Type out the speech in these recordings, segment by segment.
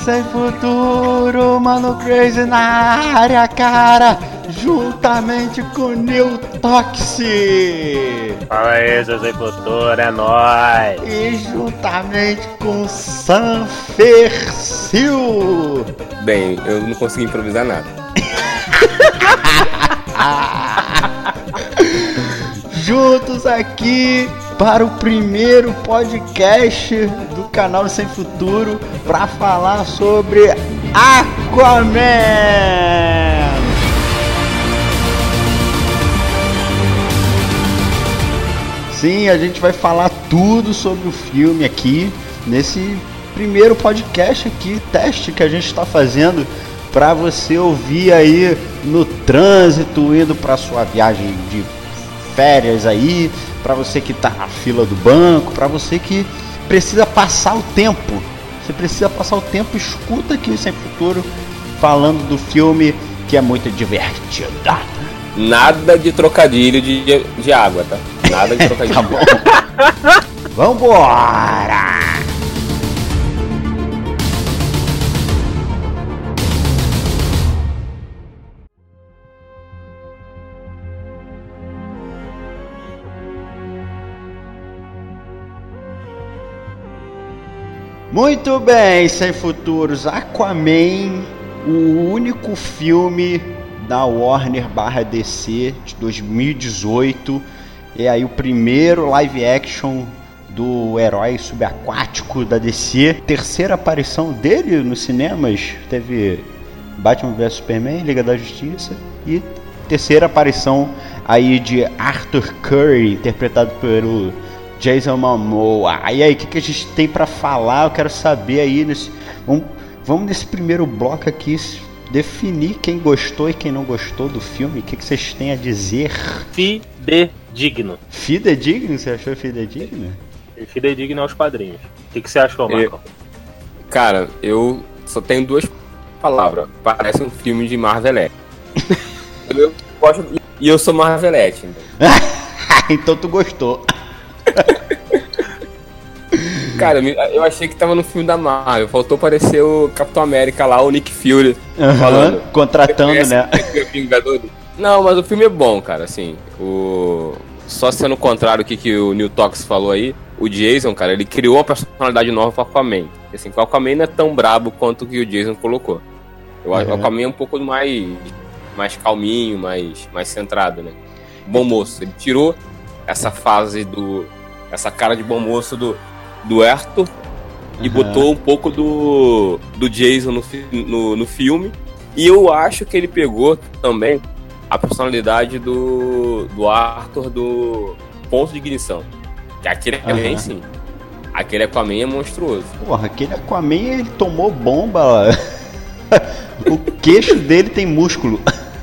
Sem futuro, mano crazy na área, cara, juntamente com New Toxi. Fala aí, seu sem futuro, é nóis. E juntamente com Sam Fercil. Bem, eu não consegui improvisar nada. Juntos aqui para o primeiro podcast do canal Sem Futuro para falar sobre Aquaman. Sim, a gente vai falar tudo sobre o filme aqui nesse primeiro podcast aqui, teste que a gente está fazendo para você ouvir aí no trânsito, indo para sua viagem de férias aí, para você que tá na fila do banco, para você que precisa passar o tempo. Você precisa passar o tempo, escuta aqui o Sem Futuro falando do filme que é muito divertido. Nada de trocadilho de água, tá? Nada de trocadilho. Tá bom. Vambora! Muito bem, Sem Futuros, Aquaman, o único filme da Warner / DC de 2018, é aí o primeiro live action do herói subaquático da DC, terceira aparição dele nos cinemas, teve Batman vs Superman, Liga da Justiça, e terceira aparição aí de Arthur Curry, interpretado pelo Jason Momoa. E aí, o que a gente tem pra falar? Eu quero saber aí, vamos nesse primeiro bloco aqui, definir quem gostou e quem não gostou do filme. O que vocês têm a dizer? Fidedigno. Fidedigno? Você achou fidedigno? Fidedigno aos quadrinhos. O que você achou, Marco? Cara, eu só tenho duas palavras. Parece um filme de Marvelette. Eu gosto e eu sou Marvelette. Então tu gostou. Cara, eu achei que tava no filme da Marvel. Faltou aparecer o Capitão América lá, o Nick Fury, falando. Contratando, né? Não, mas o filme é bom, cara, assim. Só sendo o contrário do que o New Tox falou aí, o Jason, cara, ele criou uma personalidade nova pro Aquaman. Assim, o Aquaman não é tão brabo quanto o que o Jason colocou. Eu acho que o Aquaman é um pouco mais calminho, mais centrado, né? Bom moço. Ele tirou essa fase essa cara de bom moço do Arthur e botou um pouco do Jason no filme. E eu acho que ele pegou também a personalidade do Arthur do Ponto de Ignição. Que aquele Aquaman, sim. Aquele Aquaman é monstruoso. Porra, aquele Aquaman, ele tomou bomba. O queixo dele tem músculo.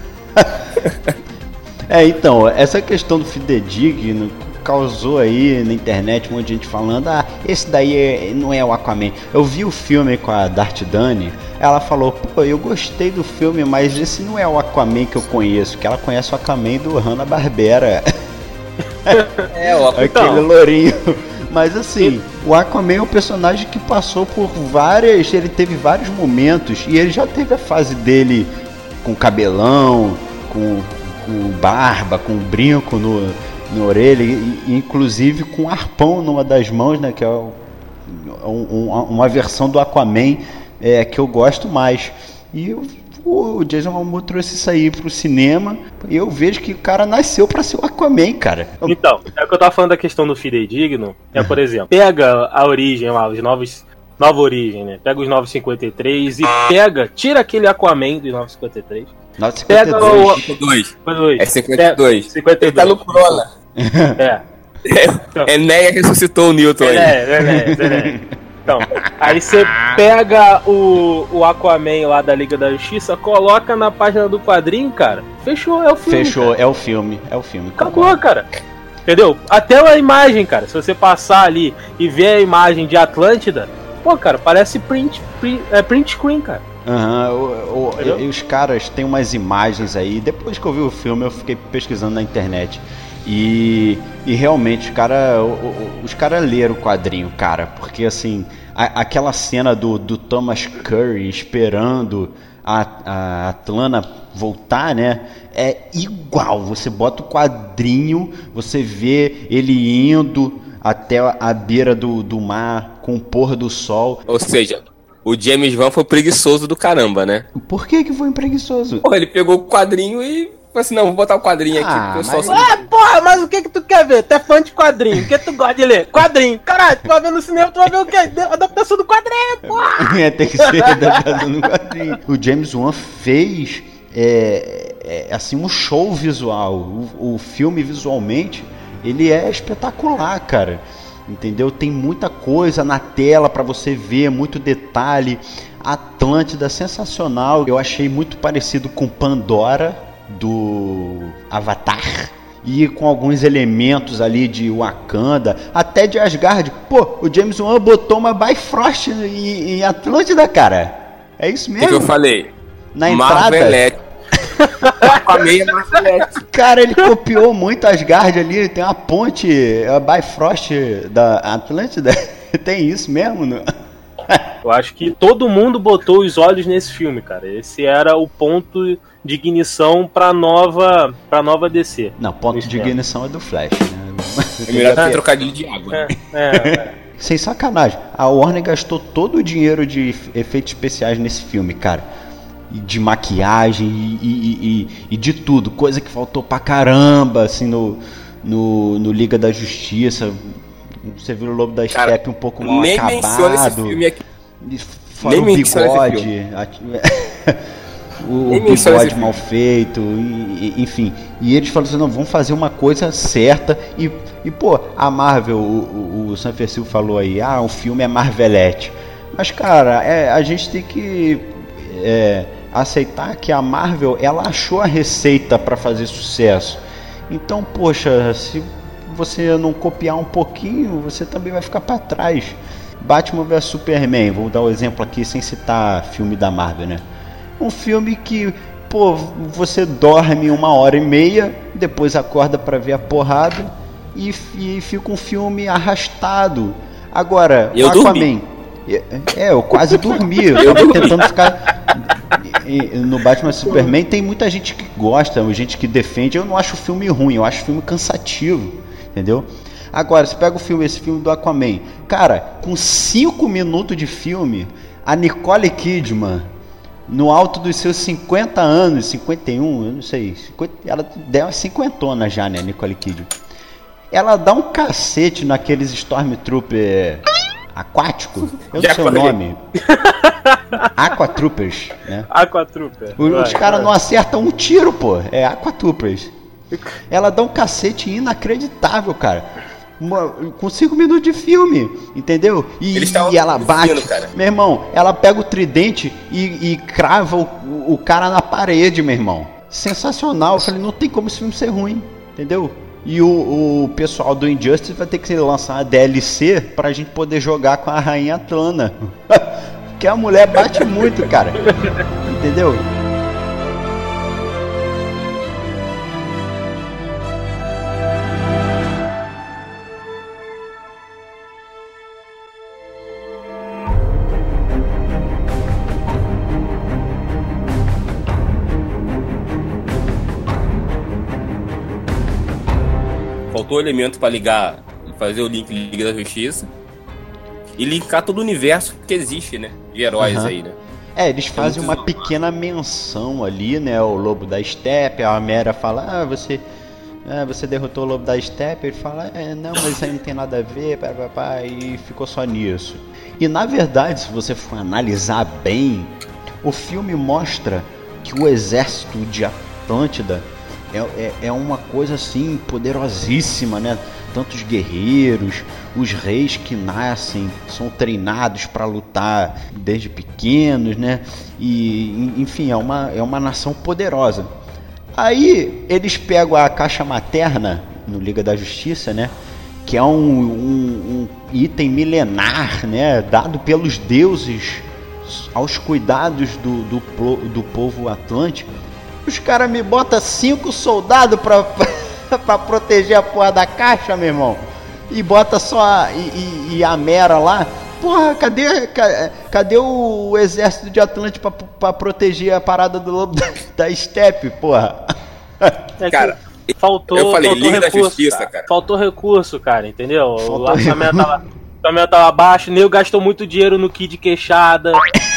Então, essa questão do fidedigno causou aí na internet um monte de gente falando: esse daí não é o Aquaman. Eu vi o filme com a Dart Dani, ela falou: pô, eu gostei do filme, mas esse não é o Aquaman que eu conheço, que ela conhece o Aquaman do Hanna-Barbera. O Aquaman. Aquele lourinho. Mas assim, o Aquaman é um personagem que passou por ele teve vários momentos, e ele já teve a fase dele com cabelão, com barba, com brinco na orelha, e inclusive com arpão numa das mãos, né, que é uma versão do Aquaman que eu gosto mais. E o Jason Momoa trouxe isso aí pro cinema, e eu vejo que o cara nasceu pra ser o Aquaman, cara. Então, é o que eu tava falando da questão do fidedigno, por exemplo, pega a origem lá, nova origem, né? Pega os 953 e tira aquele Aquaman dos 953. 952. É 52. 52. Ele tá no Corona. Enéia ressuscitou o Newton aí. Então, aí você pega o Aquaman lá da Liga da Justiça, coloca na página do quadrinho, cara. Fechou, é o filme. Fechou, cara. é o filme. Acabou, cara. Entendeu? Até a imagem, cara. Se você passar ali e ver a imagem de Atlântida, pô, cara, parece print screen, cara. E os caras têm umas imagens aí. Depois que eu vi o filme, eu fiquei pesquisando na internet. E realmente os caras leram o quadrinho, cara. Porque assim, Aquela cena do Thomas Curry esperando a Atlanna voltar, né? É igual. Você bota o quadrinho, você vê ele indo até a beira do mar com o pôr do sol. Ou seja, o James Wan foi preguiçoso do caramba, né? Por que foi preguiçoso? Porra, ele pegou o quadrinho e falou assim, não, vou botar o quadrinho aqui. Mas... porra, mas o que tu quer ver? Tu é fã de quadrinho, o que tu gosta de ler? Quadrinho. Caralho, tu vai ver no cinema, tu vai ver o quê? Adaptação do quadrinho, porra! Tem que ser adaptação do quadrinho. O James Wan fez assim, um show visual. O filme, visualmente, ele é espetacular, cara. Entendeu? Tem muita coisa na tela pra você ver, muito detalhe. Atlântida, sensacional. Eu achei muito parecido com Pandora do Avatar. E com alguns elementos ali de Wakanda, até de Asgard. Pô, o James Wan botou uma Bifrost em Atlântida, cara. É isso mesmo? O que eu falei? Na entrada. Marvelette. Com a meia Marvelette. Cara, ele copiou muito Asgard ali. Tem uma ponte, a Bifrost da Atlântida. Tem isso mesmo, não? Eu acho que todo mundo botou os olhos nesse filme, cara. Esse era o ponto de ignição pra nova DC. Não, ponto de ignição é do Flash, né? É melhor ter trocadilho de água. Sem sacanagem. A Warner gastou todo o dinheiro de efeitos especiais nesse filme, cara. E de maquiagem e de tudo. Coisa que faltou pra caramba, assim, no Liga da Justiça. Você viu o Lobo da Steppe um pouco mal nem acabado. Menciona esse filme aqui. Fora o bigode. O bigode mal feito. Enfim. E eles falaram assim, não, vamos fazer uma coisa certa. E pô, a Marvel, o Sam Fersil falou aí, o filme é Marvelette. Mas, cara, a gente tem que aceitar que a Marvel, ela achou a receita para fazer sucesso. Então, poxa, se você não copiar um pouquinho, você também vai ficar para trás. Batman vs Superman, vou dar um exemplo aqui sem citar filme da Marvel, né? Um filme que, pô, você dorme 1h30, depois acorda para ver a porrada e fica um filme arrastado. Agora, eu Aquaman, eu quase dormi, eu tava tentando ficar... No Batman vs Superman tem muita gente que gosta, gente que defende. Eu não acho o filme ruim, eu acho o filme cansativo, entendeu? Agora, você pega esse filme do Aquaman, cara, com 5 minutos de filme, a Nicole Kidman, no alto dos seus 50 anos, 51, eu não sei, ela deu uma cinquentona já, né, Nicole Kidman. Ela dá um cacete naqueles Stormtrooper aquático, eu não sei o nome. Aquatroopers, né? Aquatrooper. Os caras não acertam um tiro, pô. É Aquatroopers. Ela dá um cacete inacreditável, cara. Com 5 minutos de filme, entendeu? E ela bate. Cara. Meu irmão, ela pega o tridente e crava o cara na parede, meu irmão. Sensacional. Eu falei, não tem como esse filme ser ruim, entendeu? E o pessoal do Injustice vai ter que lançar uma DLC pra gente poder jogar com a Rainha Atlanna. Porque a mulher bate muito, cara. Entendeu? Faltou elemento pra ligar, fazer o link Liga da Justiça e linkar todo o universo que existe, né? De heróis aí, né? Eles fazem uma pequena menção ali, né? O Lobo da Steppe, a Mera fala, você derrotou o Lobo da Steppe, ele fala, não, mas isso aí não tem nada a ver, e ficou só nisso. E na verdade, se você for analisar bem, o filme mostra que o exército de Atlântida é uma coisa assim poderosíssima, né? Tantos guerreiros, os reis que nascem são treinados para lutar desde pequenos, né? E enfim, é uma nação poderosa. Aí eles pegam a caixa materna no Liga da Justiça, né? Que é um item milenar, né? Dado pelos deuses aos cuidados do povo atlântico. Os caras me botam 5 soldados pra proteger a porra da caixa, meu irmão. E bota só a Mera lá. Porra, cadê o exército de Atlante pra proteger a parada do lobo da steppe, porra? Cara, faltou Liga da recurso, Justiça, cara. Faltou recurso, cara, entendeu? O orçamento tava baixo, o nego gastou muito dinheiro no kit de queixada.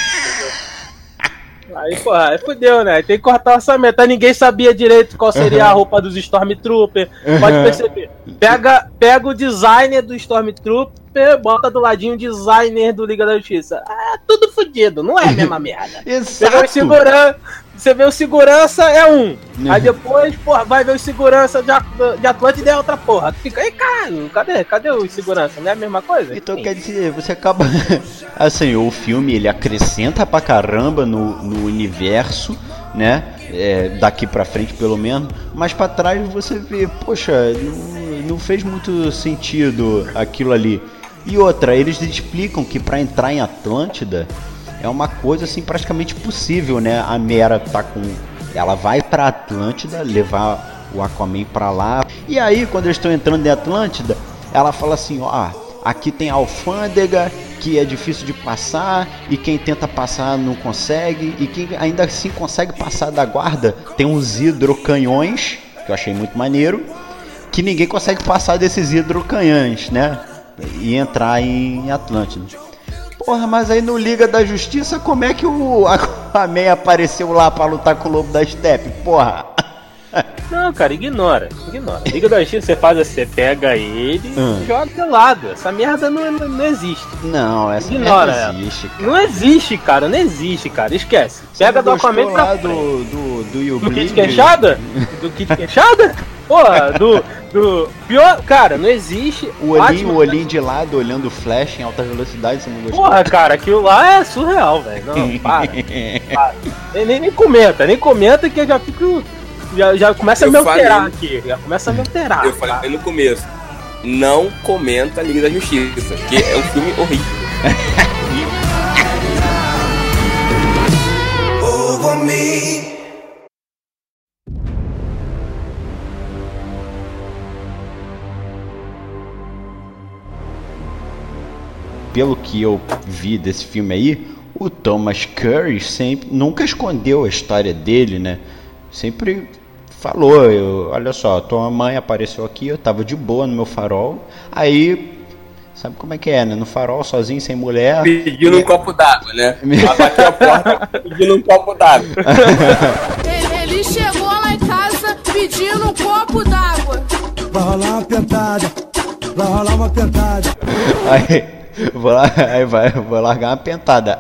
Aí, porra, aí fudeu, né? Tem que cortar o orçamento. Aí ninguém sabia direito qual seria a roupa dos Stormtrooper. Pode perceber. Pega o designer do Stormtrooper, bota do ladinho o designer do Liga da Justiça. Ah, tudo fudido, não é a mesma merda. Exato. Você vê o segurança, é um. Aí depois, porra, vai ver o segurança de Atlântida é outra porra. Fica aí, cara, cadê o segurança? Não é a mesma coisa? Então quer dizer, você acaba... Assim, o filme, ele acrescenta pra caramba no universo, né? Daqui pra frente, pelo menos. Mas pra trás você vê, poxa, não fez muito sentido aquilo ali. E outra, eles explicam que pra entrar em Atlântida... É uma coisa assim praticamente possível, né? A Mera ela vai pra Atlântida, levar o Aquaman pra lá. E aí, quando eles estão entrando em Atlântida, ela fala assim, ó, aqui tem a alfândega, que é difícil de passar, e quem tenta passar não consegue, e quem ainda assim consegue passar da guarda, tem uns hidrocanhões, que eu achei muito maneiro, que ninguém consegue passar desses hidrocanhões, né? E entrar em Atlântida. Porra, mas aí no Liga da Justiça, como é que o Aquaman apareceu lá pra lutar com o Lobo da Steppe? Porra! Não, cara, ignora. Liga da Justiça, você faz assim, você pega ele e joga de lado. Essa merda não existe. Não, essa ignora merda não existe, cara. Não existe, cara. Esquece. Pega do Aquaman pra lá do Will do kit queixada? Do kit queixada? Porra, do pior, cara, não existe. O olhinho de lado olhando o Flash em alta velocidade, você não gostou? Porra, cara, aquilo lá é surreal, velho. Não, para. Nem comenta que eu já fico. Já começa a me alterar aqui. Já começa a me alterar. Eu falei no começo. Não comenta Liga da Justiça, que é um filme horrível. Over me. Pelo que eu vi desse filme aí, o Thomas Curry nunca escondeu a história dele, né? Sempre falou, olha só, tua mãe apareceu aqui, eu tava de boa no meu farol, aí, sabe como é que é, né? No farol, sozinho, sem mulher... Pedindo um copo d'água, né? Bateu a porta pedindo um copo d'água. Ele chegou lá em casa pedindo um copo d'água. Vai rolar uma pentada, vai rolar uma pentada. Aí... Vou largar uma pentada.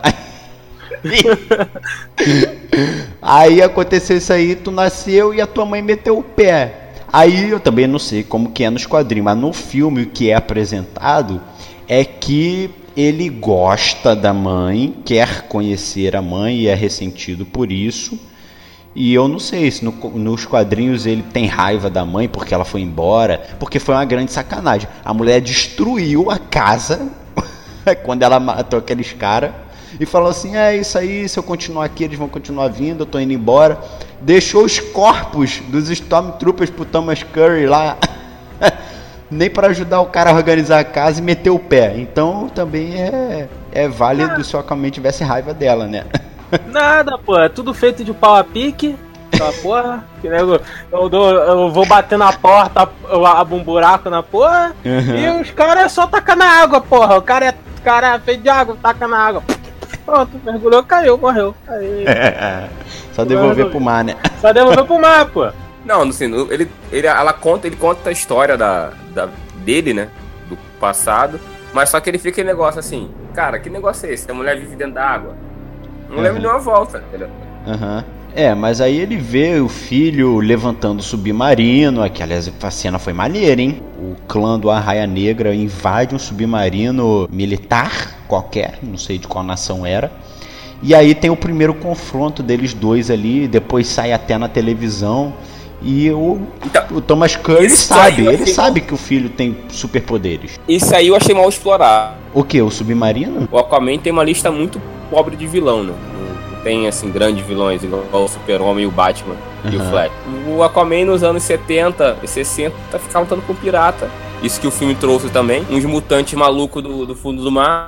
Aí aconteceu isso aí, tu nasceu e a tua mãe meteu o pé. Aí eu também não sei como que é nos quadrinhos, mas no filme o que é apresentado é que ele gosta da mãe, quer conhecer a mãe e é ressentido por isso. E eu não sei se nos quadrinhos ele tem raiva da mãe porque ela foi embora, porque foi uma grande sacanagem. A mulher destruiu a casa quando ela matou aqueles caras e falou assim, é isso aí, se eu continuar aqui eles vão continuar vindo, eu tô indo embora. Deixou os corpos dos Stormtroopers pro Thomas Curry lá, nem para ajudar o cara a organizar a casa, e meteu o pé. Então também é válido se o Aquaman tivesse raiva dela, né? Nada, pô, é tudo feito de pau a pique. Porra, eu vou bater na porta, eu abro um buraco na porra, e os caras só tacam na água, porra. O cara é feito de água, taca na água. Pronto, mergulhou, caiu, morreu. Só devolver pro mar, né? Só devolver pro mar, pô. Não, assim, ele conta a história dele, né? Do passado, mas só que ele fica aquele negócio assim, cara, que negócio é esse? A mulher vive dentro da água. Não leva nenhuma volta, entendeu? Mas aí ele vê o filho levantando o submarino, que aliás a cena foi maneira, hein? O clã do Arraia Negra invade um submarino militar qualquer, não sei de qual nação era. E aí tem o primeiro confronto deles dois ali, depois sai até na televisão. E o Thomas Curry sabe que o filho tem superpoderes. Isso aí eu achei mal explorado. O que? O submarino? O Aquaman tem uma lista muito pobre de vilão, né? Tem, assim, grandes vilões, igual o Super-Homem e o Batman e o Flash. O Aquaman nos anos 70 e 60 ficava lutando com pirata. Isso que o filme trouxe também. Uns mutantes malucos do fundo do mar.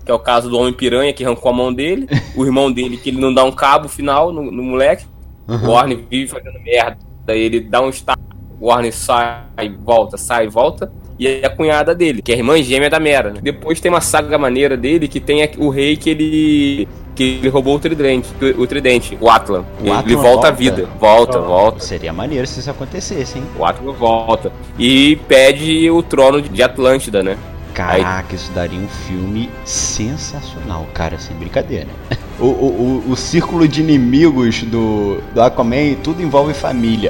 que é o caso do Homem-Piranha, que arrancou a mão dele, o irmão dele, que ele não dá um cabo final no moleque, o Warren vive fazendo merda, daí ele dá um estalo, o Warren sai e volta, e é a cunhada dele, que é a irmã gêmea da Mera, né? Depois tem uma saga maneira dele, que tem o rei que ele roubou o tridente, o Atlan. Ele volta à vida. Volta. Seria maneiro se isso acontecesse, hein? O Atlan volta. E pede o trono de Atlântida, né? Caraca, isso daria um filme sensacional, cara, sem brincadeira. O círculo de inimigos do Aquaman, tudo envolve família.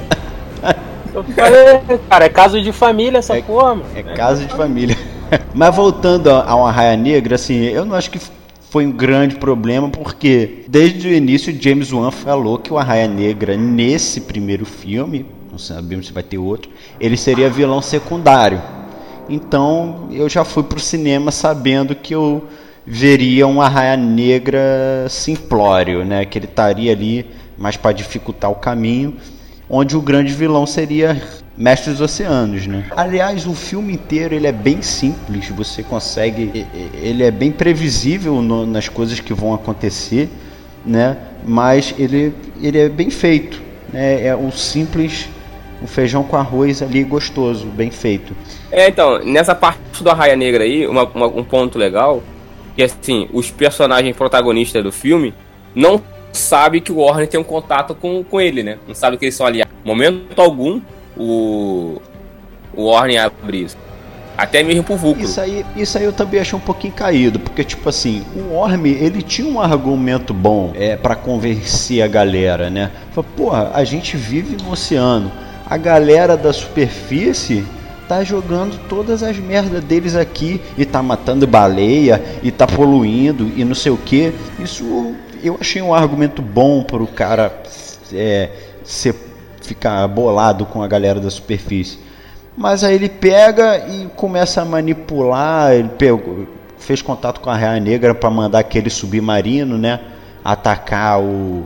Eu falei, cara, é caso de família essa porra, mano. É caso de família. Mas voltando ao Arraia Negra, assim, eu não acho que foi um grande problema, porque desde o início James Wan falou que o Arraia Negra, nesse primeiro filme, não sabemos se vai ter outro, ele seria vilão secundário. Então eu já fui pro cinema sabendo que eu veria um Arraia Negra simplório, né? Que ele estaria ali mais para dificultar o caminho, onde o grande vilão seria Mestre dos Oceanos, né? Aliás, o filme inteiro ele é bem simples, você consegue... Ele é bem previsível nas coisas que vão acontecer, né? Mas ele é bem feito, né? É um simples, um feijão com arroz ali gostoso, bem feito. Então, nessa parte do Arraia Negra aí, um ponto legal, que assim, os personagens protagonistas do filme não sabe que o Warren tem um contato com ele, né? Não sabe que eles são aliados. No momento algum, o Warren abre isso. Até mesmo pro Vulcro. Isso aí eu também achei um pouquinho caído, porque tipo assim, o Warren, ele tinha um argumento bom pra convencer a galera, né? Falei, porra, a gente vive no oceano, a galera da superfície tá jogando todas as merdas deles aqui e tá matando baleia e tá poluindo e não sei o que. Isso eu achei um argumento bom para o cara ficar bolado com a galera da superfície. Mas aí ele pega e começa a manipular. Ele fez contato com a Arraia Negra para mandar aquele submarino, né, atacar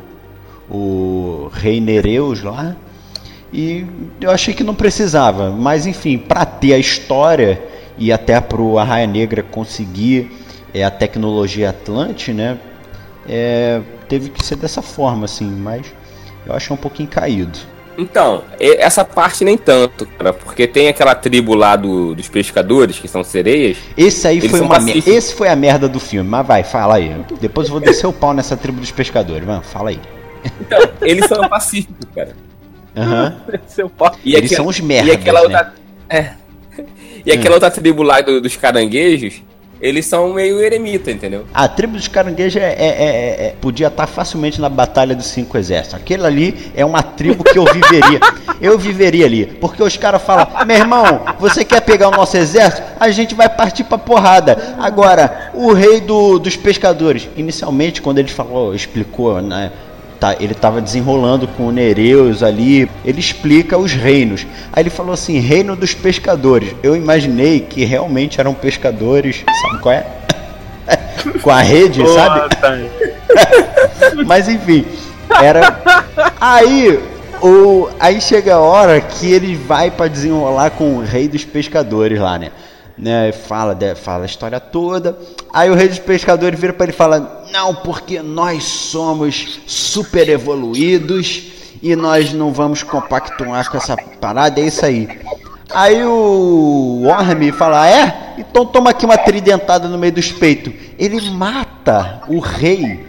o rei Nereus lá. E eu achei que não precisava, mas enfim, para ter a história e até para o Arraia Negra conseguir a tecnologia Atlante, né, teve que ser dessa forma, assim, mas eu achei um pouquinho caído. Então, essa parte nem tanto, cara, porque tem aquela tribo lá dos pescadores, que são sereias. Esse aí foi esse foi a merda do filme, mas vai, fala aí. Depois eu vou descer o pau nessa tribo dos pescadores, mano, fala aí. Então, eles são pacíficos, cara. Uhum. Eles são os merdas, e aquela outra, né? E aquela outra tribo lá dos caranguejos, eles são meio eremita, entendeu? A tribo dos caranguejos podia estar facilmente na Batalha dos 5 Exércitos. Aquele ali é uma tribo que eu viveria. Eu viveria ali. Porque os caras falam, meu irmão, você quer pegar o nosso exército? A gente vai partir pra porrada. Agora, o rei dos pescadores, inicialmente, quando ele explicou, né? Ele estava desenrolando com o Nereus ali, ele explica os reinos. Aí ele falou assim, reino dos pescadores. Eu imaginei que realmente eram pescadores, sabe qual é? Com a rede, sabe? Mas enfim, era... Aí chega a hora que ele vai para desenrolar com o rei dos pescadores lá, né? Fala a história toda. Aí o rei dos pescadores vira para ele e fala, não, porque nós somos super evoluídos e nós não vamos compactuar com essa parada, é isso aí. Aí o Warren fala, então toma aqui uma tridentada no meio dos peitos. Ele mata o rei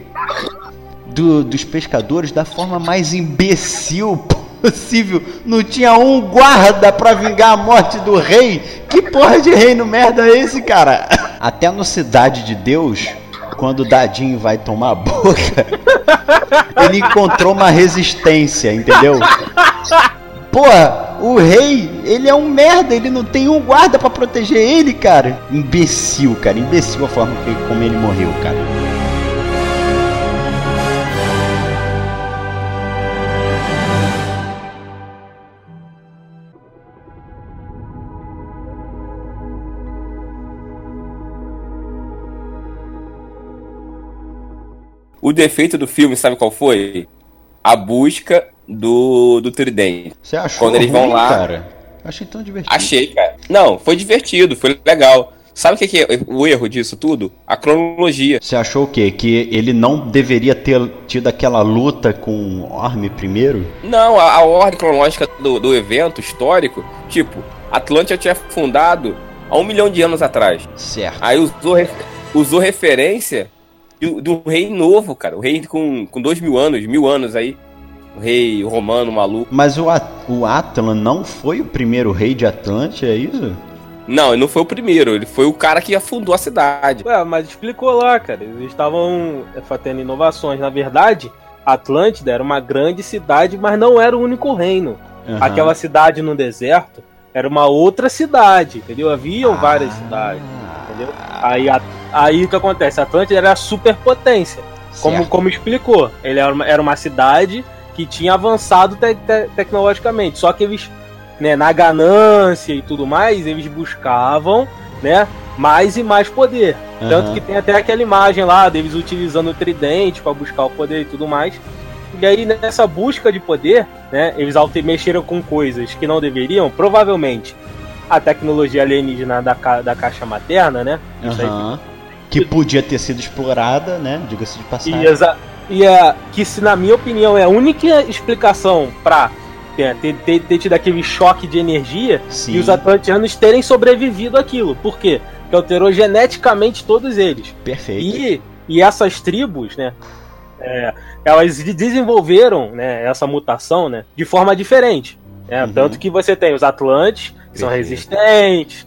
dos pescadores da forma mais imbecil possível. Não tinha um guarda pra vingar a morte do rei. Que porra de reino merda é esse, cara? Até no Cidade de Deus, quando o Dadinho vai tomar a boca, ele encontrou uma resistência, entendeu? Porra, o rei, ele é um merda, ele não tem um guarda pra proteger ele, cara. Imbecil, cara, imbecil a forma como ele morreu, cara. O defeito do filme, sabe qual foi? A busca do tridente. Você achou quando eles vão lá, cara? Achei tão divertido. Achei, cara. Não, foi divertido, foi legal. Sabe o que é o erro disso tudo? A cronologia. Você achou o quê? Que ele não deveria ter tido aquela luta com Orm primeiro? Não, a ordem cronológica do evento histórico, tipo, Atlântida tinha fundado há 1 milhão de anos atrás. Certo. Aí usou referência de um rei novo, cara. O rei com 2.000 anos aí. O rei romano maluco. Mas o Atlan não foi o primeiro rei de Atlântida, é isso? Não, ele não foi o primeiro, ele foi o cara que afundou a cidade. Ué, mas explicou lá, cara. Eles estavam fazendo inovações. Na verdade, Atlântida era uma grande cidade, mas não era o único reino. Uhum. Aquela cidade no deserto era uma outra cidade, entendeu? Haviam várias cidades, entendeu? Aí o que acontece? Atlântida era a superpotência. Como explicou, ele era uma cidade que tinha avançado tecnologicamente. Só que eles, né, na ganância e tudo mais, eles buscavam, né, mais e mais poder. Uhum. Tanto que tem até aquela imagem lá deles utilizando o tridente para buscar o poder e tudo mais. E aí, nessa busca de poder, né, eles mexeram com coisas que não deveriam. Provavelmente a tecnologia alienígena da caixa materna, né? Uhum. Que podia ter sido explorada, né? Diga-se de passagem. Que, se na minha opinião, é a única explicação pra ter tido aquele choque de energia. Sim. E os atlantianos terem sobrevivido àquilo. Por quê? Porque alterou geneticamente todos eles. Perfeito. E essas tribos, né? Elas desenvolveram, né, essa mutação, né, de forma diferente. Né? Uhum. Tanto que você tem os Atlantes, que são resistentes,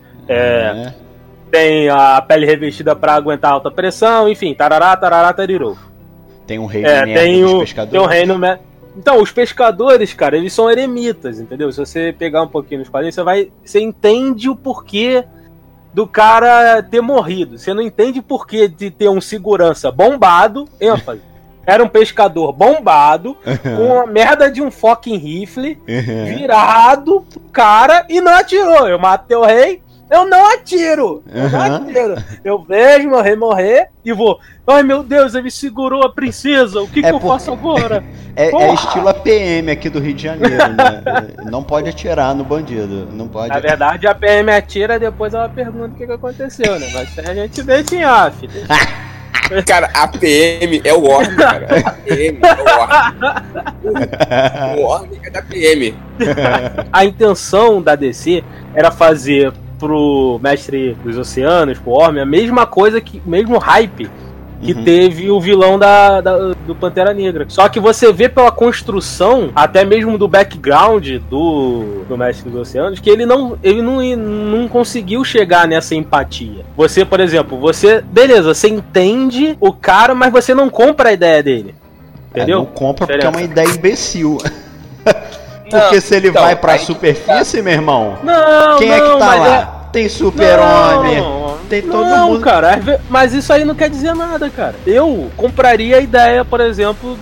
tem a pele revestida para aguentar alta pressão, enfim, tarará, tarirou. Tem um reino dos pescadores. Tem um reino. Então, os pescadores, cara, eles são eremitas, entendeu? Se você pegar um pouquinho nos quadrinhos, você entende o porquê do cara ter morrido. Você não entende o porquê de ter um segurança bombado, ênfase. Era um pescador bombado, com a merda de um fucking rifle, virado pro cara e não atirou. Eu matei o rei, eu não atiro. Eu vejo meu rei morrer e vou. Ai meu Deus, ele segurou a princesa, o que eu faço agora? É estilo APM aqui do Rio de Janeiro, né? Não pode atirar no bandido. Não pode. Na verdade, a PM atira, depois ela pergunta o que aconteceu, né? Mas a gente deixa em off. Cara, a PM é o Orm, cara. A PM é o Orm. O Orm é da PM. A intenção da DC era fazer pro Mestre dos Oceanos, pro Orm, a mesma coisa, mesmo hype que teve o vilão do Pantera Negra. Só que você vê pela construção, até mesmo do background do Mestre dos Oceanos, que ele não conseguiu chegar nessa empatia. Você, por exemplo, beleza, você entende o cara, mas você não compra a ideia dele. Entendeu? Não compra porque é uma ideia imbecil. Porque se ele vai pra superfície, meu irmão, quem é que tá lá? Tem Super-Homem, tem todo mundo. Não, cara, mas isso aí não quer dizer nada, cara. Eu compraria a ideia, por exemplo,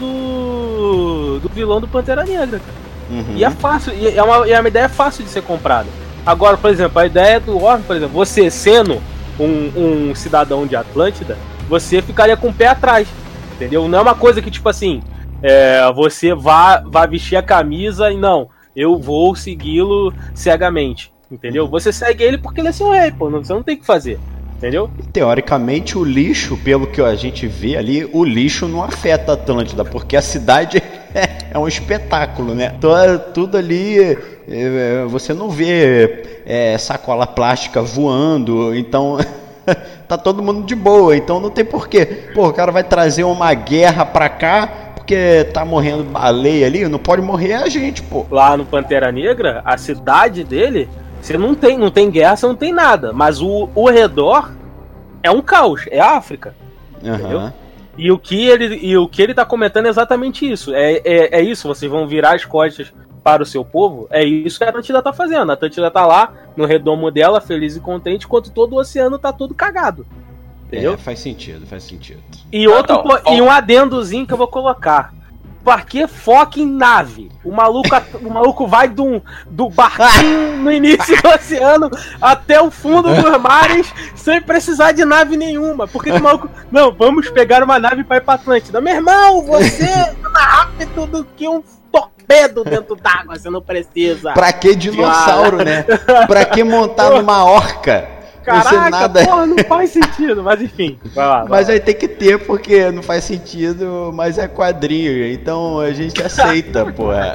do vilão do Pantera Negra, cara. E é fácil, é uma ideia fácil de ser comprada. Agora, por exemplo, a ideia do Orm, por exemplo, você sendo um cidadão de Atlântida, você ficaria com o pé atrás, entendeu? Não é uma coisa que, tipo assim, você vai vestir a camisa e não, eu vou segui-lo cegamente. Entendeu? Você segue ele porque ele é seu rei, pô. Você não tem o que fazer. Entendeu? Teoricamente, o lixo, pelo que a gente vê ali, o lixo não afeta a Atlântida, porque a cidade é um espetáculo, né? Tudo ali, você não vê sacola plástica voando, então tá todo mundo de boa, então não tem porquê. Pô, o cara vai trazer uma guerra pra cá, porque tá morrendo baleia ali, não pode morrer a gente, pô. Lá no Pantera Negra, a cidade dele, você não tem guerra, você não tem nada. Mas o redor é um caos, é a África. Entendeu? E o que ele tá comentando é exatamente isso. É isso, vocês vão virar as costas para o seu povo. É isso que a Atlântida tá fazendo. A Atlântida tá lá, no redomo dela, feliz e contente, enquanto todo o oceano tá todo cagado. Entendeu? Faz sentido. E e um adendozinho que eu vou colocar. Pra que foca em nave? O maluco vai do barquinho no início do oceano até o fundo dos mares sem precisar de nave nenhuma. Porque o maluco... Não, vamos pegar uma nave pra ir pra Atlântida. Meu irmão, você é mais rápido do que um torpedo dentro d'água. Você não precisa. Pra que dinossauro, né? Pra que montar numa orca? Caraca, nada... porra, não faz sentido, mas enfim, vai lá. Mas aí tem que ter, porque não faz sentido, mas é quadrinho, então a gente aceita, porra.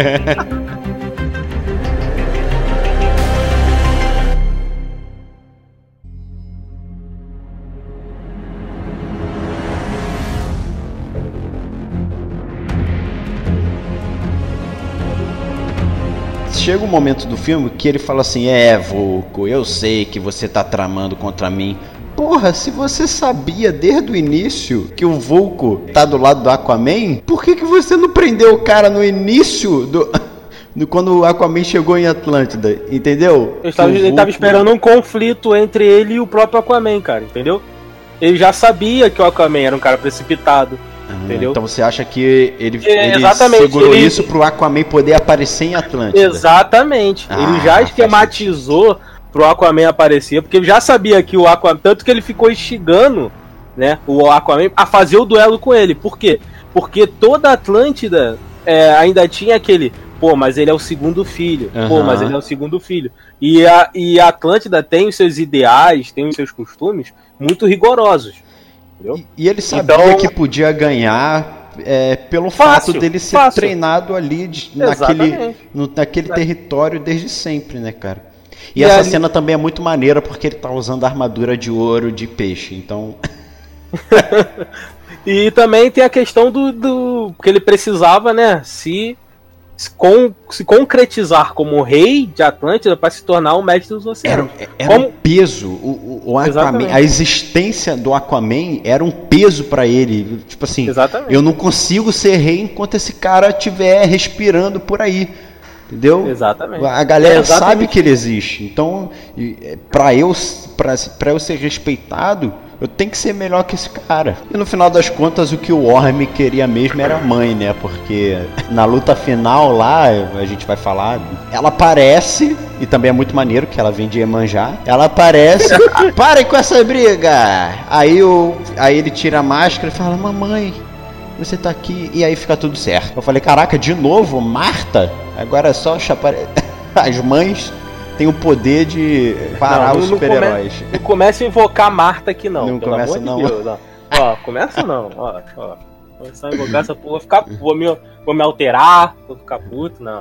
Chega um momento do filme que ele fala assim: Vulko, eu sei que você tá tramando contra mim. Porra, se você sabia desde o início que o Vulko tá do lado do Aquaman, por que você não prendeu o cara no início quando o Aquaman chegou em Atlântida, entendeu? Ele tava esperando um conflito entre ele e o próprio Aquaman, cara, entendeu? Ele já sabia que o Aquaman era um cara precipitado. Entendeu? Então você acha que ele exatamente, segurou isso pro Aquaman poder aparecer em Atlântida? Exatamente. Ele já esquematizou pro Aquaman aparecer, porque ele já sabia que o Aquaman... Tanto que ele ficou instigando, né, o Aquaman a fazer o duelo com ele. Por quê? Porque toda a Atlântida ainda tinha aquele... Pô, mas ele é o segundo filho. Pô, mas ele é o segundo filho. E a Atlântida tem os seus ideais, tem os seus costumes muito rigorosos. E ele sabia que podia ganhar pelo fato dele ser treinado ali naquele território desde sempre, né, cara? E essa cena também é muito maneira porque ele tá usando armadura de ouro de peixe, então... E também tem a questão do que ele precisava, né, se concretizar como rei de Atlântida para se tornar o mestre dos oceanos. Era um peso. O Aquaman, a existência do Aquaman era um peso para ele. Tipo assim, eu não consigo ser rei enquanto esse cara estiver respirando por aí. Entendeu? Exatamente. A galera sabe que ele existe. Então, para eu ser respeitado, eu tenho que ser melhor que esse cara. E no final das contas, o que o Orm queria mesmo era a mãe, né? Porque na luta final lá, a gente vai falar, ela aparece, e também é muito maneiro que ela vem de Iemanjá. Ela aparece, parem com essa briga! Aí ele tira a máscara e fala: mamãe, você tá aqui, e aí fica tudo certo. Eu falei: caraca, de novo, Marta? Agora é só chapar... As mães têm o poder de parar os super-heróis. Não começa a invocar Marta aqui não. Não começa não. Deus, não. Ó, começa não. Ó. Começar a invocar essa porra, vou me alterar, vou ficar puto, não.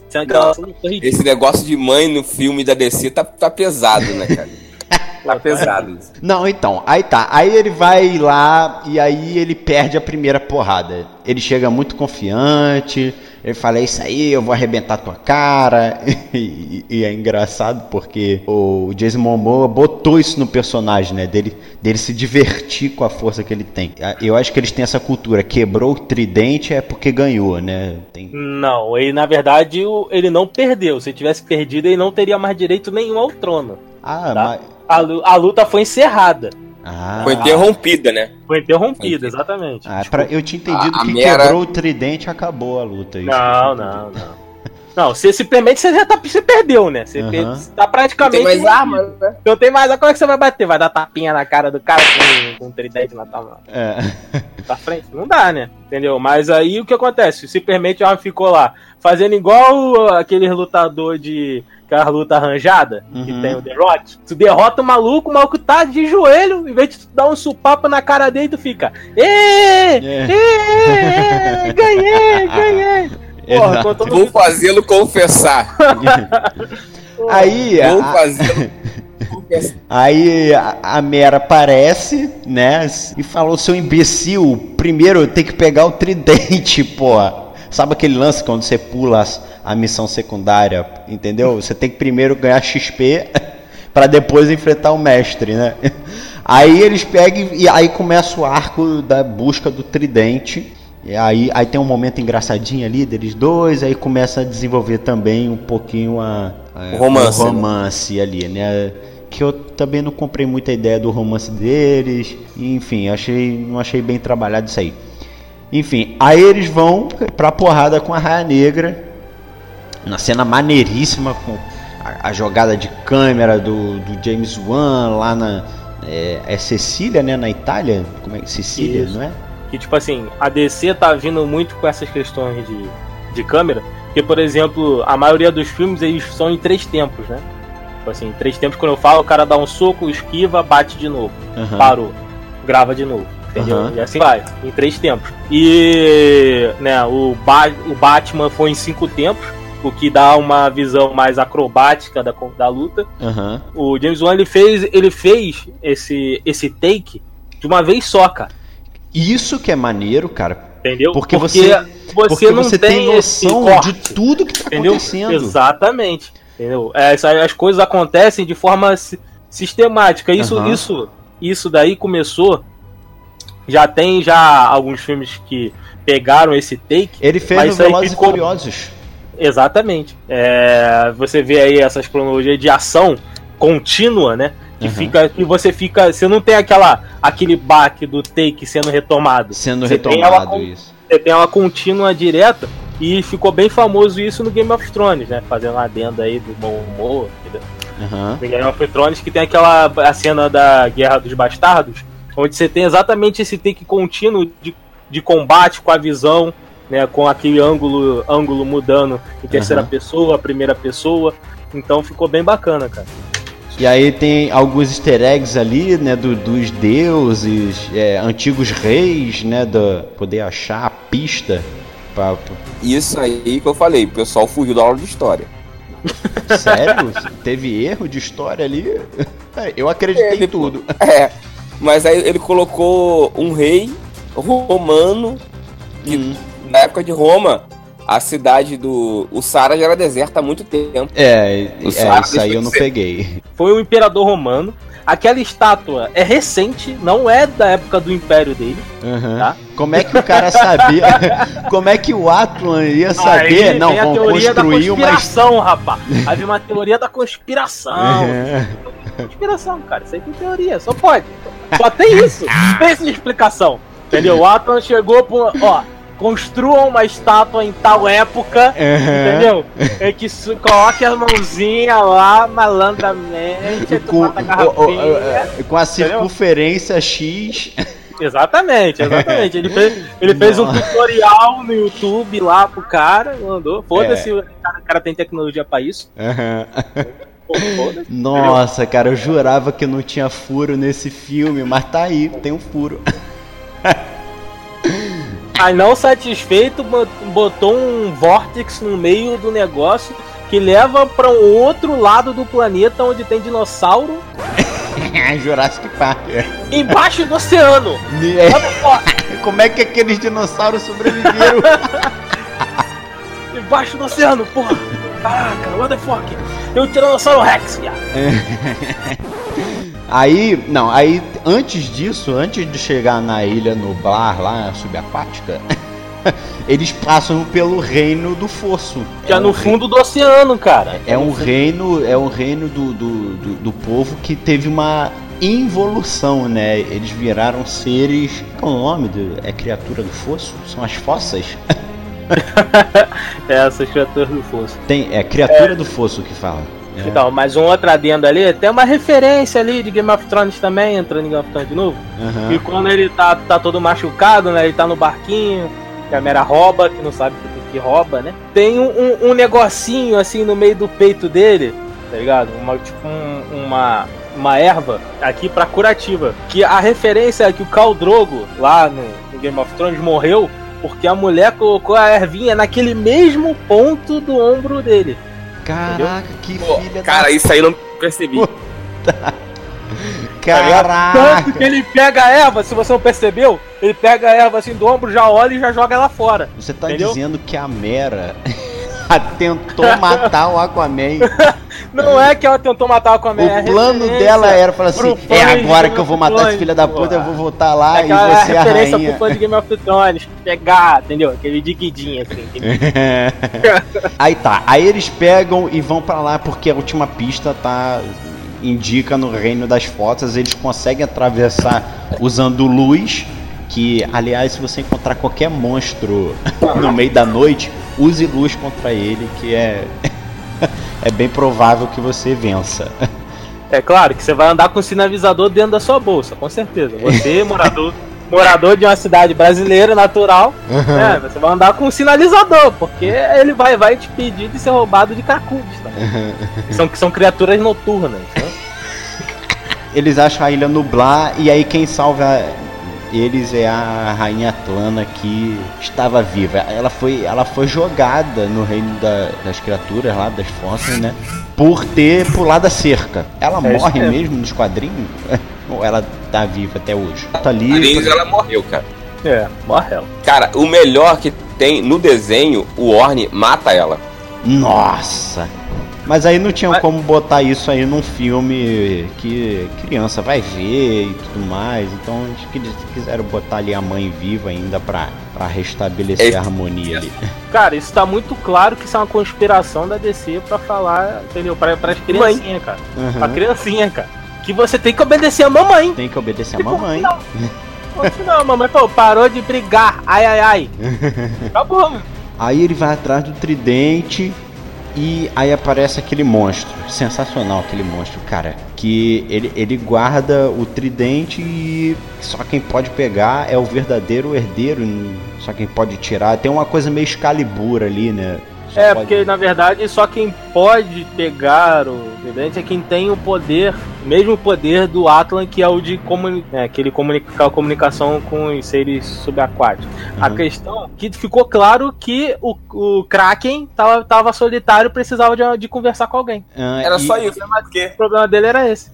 Esse negócio de mãe no filme da DC tá pesado, né, cara? Tá pesado. Não, então, aí tá. Aí ele vai lá e aí ele perde a primeira porrada. Ele chega muito confiante. Ele fala: é isso aí, eu vou arrebentar tua cara. E é engraçado porque o Jason Momoa botou isso no personagem, né? Dele se divertir com a força que ele tem. Eu acho que eles têm essa cultura. Quebrou o tridente é porque ganhou, né? Não, ele na verdade ele não perdeu. Se ele tivesse perdido, ele não teria mais direito nenhum ao trono. Tá? Mas... A luta foi encerrada. Foi interrompida, né? Foi interrompida, exatamente. Eu tinha entendido que quebrou o tridente e acabou a luta. Não. Não, simplesmente você perdeu, né? Você tá praticamente... Não tem mais arma, né? Não tem mais arma, como é que você vai bater? Vai dar tapinha na cara do cara com um tridente na tua mão? Pra frente? Não dá, né? Entendeu? Mas aí o que acontece? Simplesmente ela ficou lá, fazendo igual aquele lutador de... Aquela luta arranjada, que tem o The Rock. Tu derrota o maluco tá de joelho, em vez de tu dar um supapo na cara dele, tu fica... Ganhei! Porra, vou fazê-lo confessar. Aí a Mera aparece, né? E falou: seu imbecil, primeiro tem que pegar o tridente, pô. Sabe aquele lance quando você pula a missão secundária, entendeu? Você tem que primeiro ganhar XP para depois enfrentar o mestre, né? Aí eles pegam e aí começa o arco da busca do tridente. E aí tem um momento engraçadinho ali deles dois, aí começa a desenvolver também um pouquinho o romance ali, né? Que eu também não comprei muita ideia do romance deles. Enfim, não achei bem trabalhado isso aí. Enfim, aí eles vão pra porrada com a Raia Negra, na cena maneiríssima, com a jogada de câmera do James Wan lá na... É Sicília, né? Na Itália? Como é? Sicília, isso. Não é? Que tipo assim, a DC tá vindo muito com essas questões de câmera, porque, por exemplo, a maioria dos filmes eles são em 3 tempos, né? Tipo assim, 3 tempos, quando eu falo, o cara dá um soco, esquiva, bate de novo. Uhum. Parou. Grava de novo. Entendeu? Uhum. E assim vai, em 3 tempos. E né, o Batman foi em 5 tempos, o que dá uma visão mais acrobática da luta. Uhum. O James Wan ele fez esse take de uma vez só, cara. Isso que é maneiro, cara. Entendeu? Porque você não tem noção esse de tudo que tá entendeu? acontecendo. Exatamente. Entendeu? As coisas acontecem de forma sistemática. Isso daí começou. Já tem alguns filmes que pegaram esse take. Ele fez no Velozes e Furiosos. Exatamente. Você vê aí essas cronologias de ação contínua, né? Que você não tem aquele baque do take sendo retomado. Isso. Você tem uma contínua direta. E ficou bem famoso isso no Game of Thrones, né? Fazendo uma adenda aí do bom humor. No Game of Thrones, que tem a cena da Guerra dos Bastardos, onde você tem exatamente esse take contínuo de combate com a visão, né? Com aquele ângulo mudando em terceira pessoa, primeira pessoa. Então ficou bem bacana, cara. E aí tem alguns easter eggs ali, né, dos deuses, antigos reis, né, poder achar a pista. Isso aí que eu falei, o pessoal fugiu da aula de história. Sério? Teve erro de história ali? Eu acreditei em tudo. Mas aí ele colocou um rei romano, na época de Roma, a cidade o Saara já era deserta há muito tempo. Isso aí eu não peguei. Foi um imperador romano. Aquela estátua é recente, não é da época do império dele. Tá? Como é que o cara sabia? Como é que o Atlan ia saber? Aí, não, vem vamos a teoria construir da conspiração, rapaz. Aí vem uma teoria da conspiração. Conspiração, cara. Isso aí tem teoria, só pode. Só tem isso. Não tem essa explicação. Entendeu? O Atlan chegou pro. Construam uma estátua em tal época, entendeu? É que coloque a mãozinha lá malandramente, com a circunferência X. Exatamente. Ele fez um tutorial no YouTube lá pro cara, mandou. Foda-se, o cara tem tecnologia pra isso. Nossa, cara, eu jurava que não tinha furo nesse filme, mas tá aí, tem um furo. Aí não satisfeito, botou um vórtice no meio do negócio que leva pra um outro lado do planeta onde tem dinossauro. Jurassic Park. Embaixo do oceano. Como é que aqueles dinossauros sobreviveram? Embaixo do oceano, porra. Caraca, what the fuck? Tem um Tiranossauro Rex, viado. Aí antes de chegar na ilha Nublar, lá subaquática, eles passam pelo reino do Fosso. Que é no fundo do oceano, cara. É um reino do povo que teve uma involução, né? Eles viraram seres... Qual é o nome? É criatura do Fosso? São as fossas? Essas criaturas do Fosso. Criatura do Fosso que fala. Então, mas um outro adendo ali, tem uma referência ali de Game of Thrones também, entrando em Game of Thrones de novo. E quando ele tá todo machucado, né? Ele tá no barquinho, que a Mera rouba, que não sabe que rouba, né? Tem um negocinho assim no meio do peito dele, tá ligado? Uma erva aqui pra curativa. Que a referência é que o Khal Drogo, lá no Game of Thrones, morreu porque a mulher colocou a ervinha naquele mesmo ponto do ombro dele. Caraca, que filha cara, isso aí eu não percebi. Caraca! Tanto que ele pega a erva, se você não percebeu, ele pega a erva assim do ombro, já olha e já joga ela fora. Você tá dizendo que a Mera tentou matar o Aquaman? Não é que ela tentou matar o Aquaman. O plano dela era falar assim: agora que eu vou matar esse filho da puta, eu vou voltar lá e você é a rainha. Pro fã de Game of Thrones, pegar, entendeu? Aquele diguidinho assim. Aí eles pegam e vão pra lá porque a última pista indica no Reino das Fossas. Eles conseguem atravessar usando luz. Que, aliás, se você encontrar qualquer monstro no meio da noite, use luz contra ele, que é bem provável que você vença. É claro que você vai andar com o sinalizador dentro da sua bolsa, com certeza. Você, morador morador de uma cidade brasileira, natural, né? Você vai andar com um sinalizador, porque ele vai te pedir de ser roubado de cracudos, tá? São criaturas noturnas, né? Eles acham a ilha nublar e aí quem salva eles é a rainha Atlana, que estava viva. Ela foi jogada no reino das criaturas lá, das forças, né? Por ter pulado a cerca. Ela morre mesmo nos quadrinhos? Ou ela tá viva até hoje? Tá ali. Ela morreu, cara. Morreu. Cara, o melhor que tem no desenho, o Orne mata ela. Nossa! Mas aí não tinha como botar isso aí num filme que criança vai ver e tudo mais. Então acho que eles quiseram botar ali a mãe viva ainda pra restabelecer a harmonia ali. Cara, isso tá muito claro que isso é uma conspiração da DC pra falar, entendeu? Pras criancinhas, cara. Pra criancinha, cara. Que você tem que obedecer a mamãe. Tem que obedecer a mamãe. Não, mamãe, pô, parou de brigar. Ai. Acabou, mano. Aí ele vai atrás do tridente. E aí aparece aquele monstro, sensacional aquele monstro, cara, que ele guarda o tridente e só quem pode pegar é o verdadeiro herdeiro, só quem pode tirar, tem uma coisa meio Excalibur ali, né? Porque na verdade só quem pode pegar o tridente é quem tem o poder, mesmo poder do Atlan, que é o de a comunicação com os seres subaquáticos. A questão que ficou claro que o Kraken tava solitário e precisava de conversar com alguém. Era só isso, né? O problema dele era esse.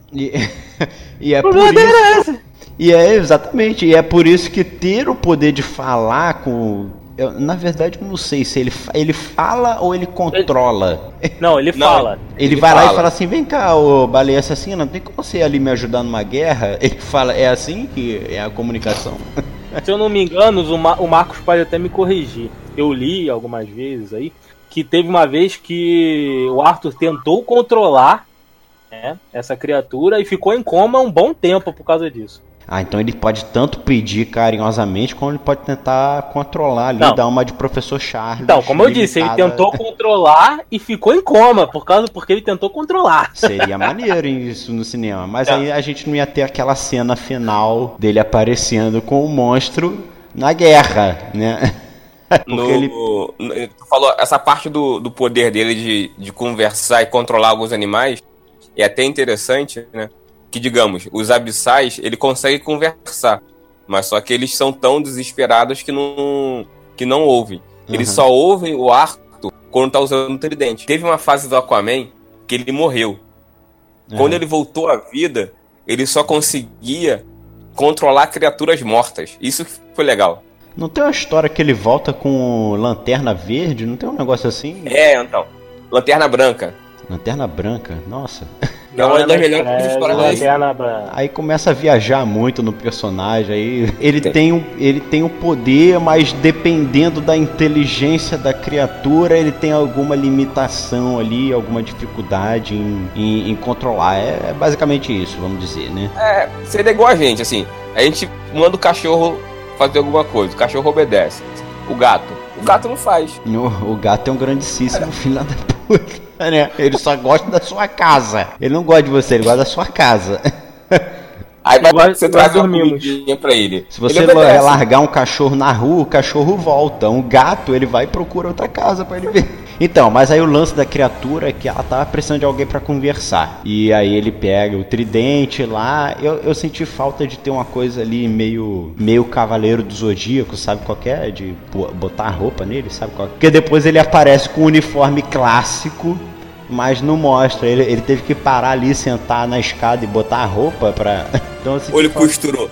E é por isso. E é exatamente, e é por isso que ter o poder de falar com... na verdade, eu não sei se ele fala ou ele controla. Não, ele fala. Ele vai lá e fala assim, vem cá, ô baleia assassina, não tem como você ali me ajudar numa guerra? Ele fala, é assim que é a comunicação? Se eu não me engano, o Marcos pode até me corrigir. Eu li algumas vezes aí, que teve uma vez que o Arthur tentou controlar, né, essa criatura e ficou em coma um bom tempo por causa disso. Então ele pode tanto pedir carinhosamente, como ele pode tentar controlar ali, dar uma de professor Charles. Então, como eu disse, ele tentou controlar e ficou em coma, porque ele tentou controlar. Seria maneiro isso no cinema, mas aí a gente não ia ter aquela cena final dele aparecendo com o monstro na guerra, né? Tu falou, essa parte do poder dele de conversar e controlar alguns animais é até interessante, né? Que, digamos, os abissais, ele consegue conversar, mas só que eles são tão desesperados que não ouvem. Eles só ouvem o Arthur quando tá usando o tridente. Teve uma fase do Aquaman que ele morreu. Quando ele voltou à vida, ele só conseguia controlar criaturas mortas. Isso foi legal. Não tem uma história que ele volta com lanterna verde? Não tem um negócio assim? Então. Lanterna branca. Lanterna branca? Nossa... É uma das melhores histórias. Aí começa a viajar muito no personagem. Aí ele tem o poder, mas dependendo da inteligência da criatura, ele tem alguma limitação ali, alguma dificuldade em controlar. É basicamente isso, vamos dizer, né? Seria igual a gente, assim. A gente manda o cachorro fazer alguma coisa, o cachorro obedece. O gato não faz. O gato é um grandíssimo filho da puta. Né? Ele só gosta da sua casa. Ele não gosta de você, ele gosta da sua casa. Aí você traz uma comidinha pra ele. Se você largar um cachorro na rua, o cachorro volta. Um gato, ele vai e procura outra casa pra ele ver. Então, mas aí o lance da criatura é que ela tava precisando de alguém pra conversar. E aí ele pega o tridente lá. Eu senti falta de ter uma coisa ali meio Cavaleiro do Zodíaco, sabe qual que é? De botar a roupa nele, sabe qual que é? Porque depois ele aparece com um uniforme clássico, mas não mostra. Ele teve que parar ali, sentar na escada e botar a roupa pra... Então, assim, ou ele costurou.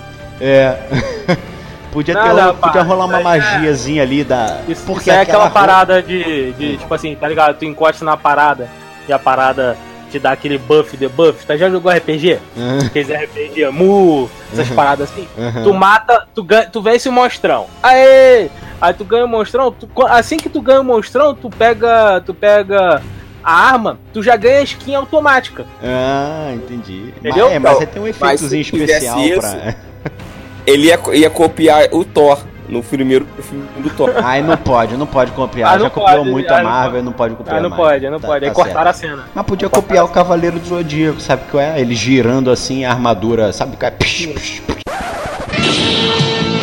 Podia rolar uma magiazinha ali da... Porque é aquela parada de tipo assim, tá ligado? Tu encosta na parada e a parada te dá aquele debuff. Tu já jogou RPG? Aqueles RPG, essas paradas assim. Tu mata, tu vence o monstrão. Aí tu ganha o monstrão, assim que tu ganha o monstrão, tu pega a arma, tu já ganha a skin automática. Entendi. Entendeu? Mas aí tem um efeitozinho especial pra... Ele ia copiar o Thor no primeiro filme do Thor. Aí não pode copiar. Já copiou muito a Marvel, não pode copiar não mais. Não pode. Aí cortaram a cena. Mas podia copiar o Cavaleiro do Zodíaco, sabe qual é? Ele girando assim a armadura, sabe qual é?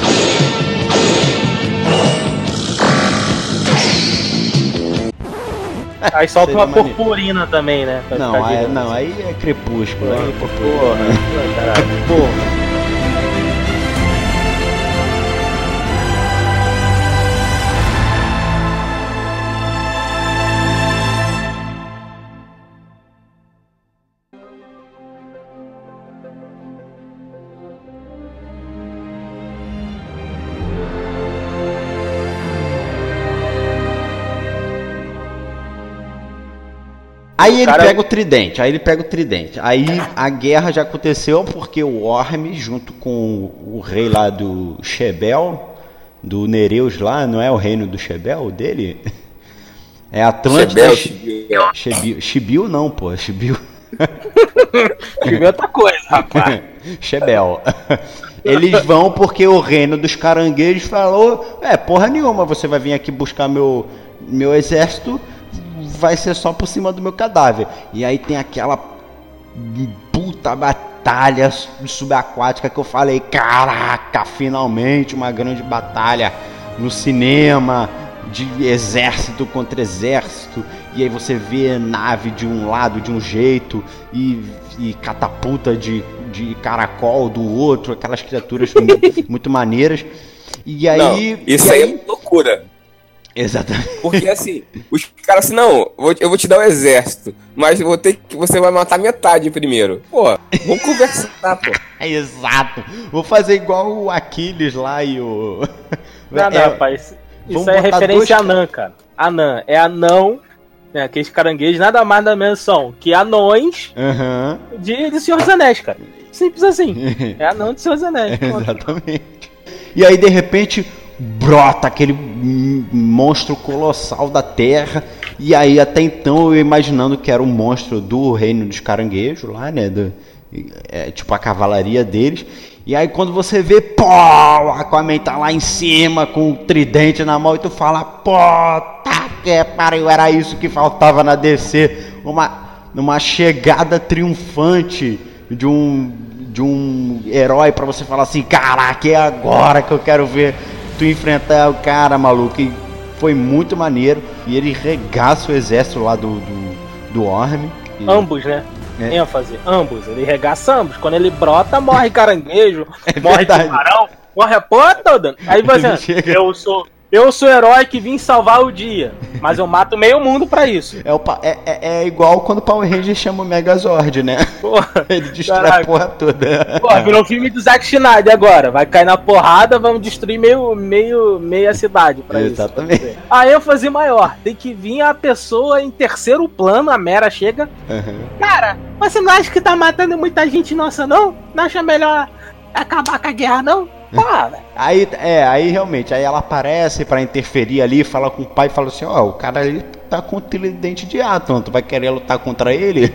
Aí solta Seria uma maneiro. purpurina também, né? pra Não, ficar aí, girando, não, assim. aí é crepúsculo. Aí, Porra, caralho. porra. Aí ele cara- pega o tridente, Aí a guerra já aconteceu porque o Orm, junto com o rei lá do Shebel, do Nereus lá, não é o reino do Shebel dele? É Atlântida. Shibil não, pô, Shibil. Tive outra coisa, rapaz. Shebel. Eles vão porque o reino dos caranguejos falou, porra nenhuma, você vai vir aqui buscar meu exército, vai ser só por cima do meu cadáver. E aí tem aquela puta batalha subaquática que eu falei, caraca, finalmente uma grande batalha no cinema, de exército contra exército, e aí você vê nave de um lado de um jeito e catapulta de caracol do outro, aquelas criaturas muito maneiras. E aí... Não, isso aí é loucura. Exatamente. Porque assim, os caras assim, não, eu vou te dar o exército, mas você vai matar metade primeiro. Pô, vamos conversar, pô. Exato. Vou fazer igual o Aquiles lá e o... Não, rapaz. vamos Isso aí é botar referência a dois- anã, cara. Anã. É anão, né? Aqueles caranguejos, nada mais nada menos são que anões Aham. de Senhor dos Anéis, cara. Simples assim. É anão de Senhor dos Anéis. Pronto. Exatamente. E aí, de repente, brota aquele monstro colossal da terra. E aí, até então, eu imaginando que era um monstro do reino dos caranguejos lá, né? Tipo a cavalaria deles. E aí, quando você vê, pô, o Aquaman tá lá em cima com o tridente na mão e tu fala, pô, tá que pariu, era isso que faltava na DC. Uma chegada triunfante de um herói pra você falar assim, caraca, é agora que eu quero ver tu enfrentar o cara, maluco. E foi muito maneiro. E ele regaça o exército lá do Orm. E- Ambos, né? É. ênfase, ambos. Ele regaça ambos. Quando ele brota, morre caranguejo, morre verdade. tubarão, morre a porra toda. Aí você, Ele chega- eu sou o herói que vim salvar o dia, mas eu mato meio mundo pra isso. É igual quando o Power Ranger chama o Megazord, né? Porra, Ele destrói caraca. a porra toda. Porra, virou um filme do Zack Snyder agora. Vai cair na porrada, vamos destruir meia cidade pra isso. Exatamente. A ênfase maior, tem que vir a pessoa em terceiro plano, a Mera chega. Uhum. Cara, você não acha que tá matando muita gente nossa, não? Não acha melhor acabar com a guerra, não? Porra, velho. Aí realmente, aí ela aparece pra interferir ali, fala com o pai e fala assim, ó, o cara ali tá com o tridente de átomo, tu vai querer lutar contra ele?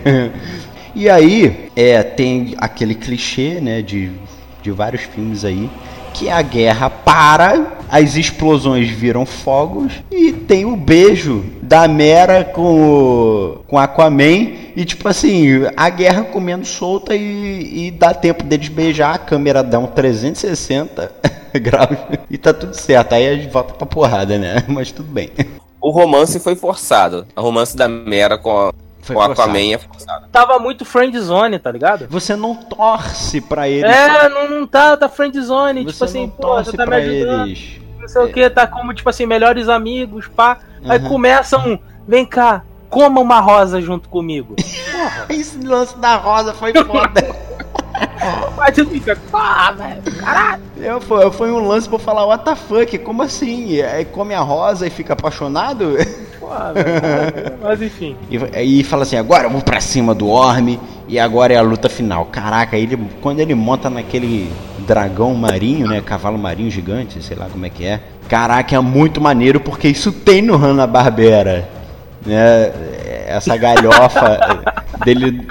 E aí, tem aquele clichê, né, de vários filmes aí, que a guerra para, as explosões viram fogos e tem o beijo da Mera com Aquaman e tipo assim, a guerra comendo solta e dá tempo deles beijar, a câmera dá um 360 graus e tá tudo certo, aí a gente volta pra porrada, né? Mas tudo bem. O romance foi forçado. O romance da Mera com Foi o Aquaman forçado. é forçado. Tava muito friendzone, tá ligado? Você não torce pra eles. Não tá friendzone, Você tipo assim, não pô, torce você tá me pra ajudando, eles. não sei o que, tá como, tipo assim, melhores amigos, pá. Aí Uhum. começam, vem cá, coma uma rosa junto comigo. Esse lance da rosa foi foda. Mas tu fica, velho, caralho. Foi um lance pra falar, what the fuck, como assim? Aí come a rosa e fica apaixonado? Porra, velho, mas enfim. E fala assim, agora eu vou pra cima do Orm e agora é a luta final. Caraca, quando ele monta naquele dragão marinho, né, cavalo marinho gigante, sei lá como é que é. Caraca, é muito maneiro porque isso tem no Hanna-Barbera, né? Essa galhofa dele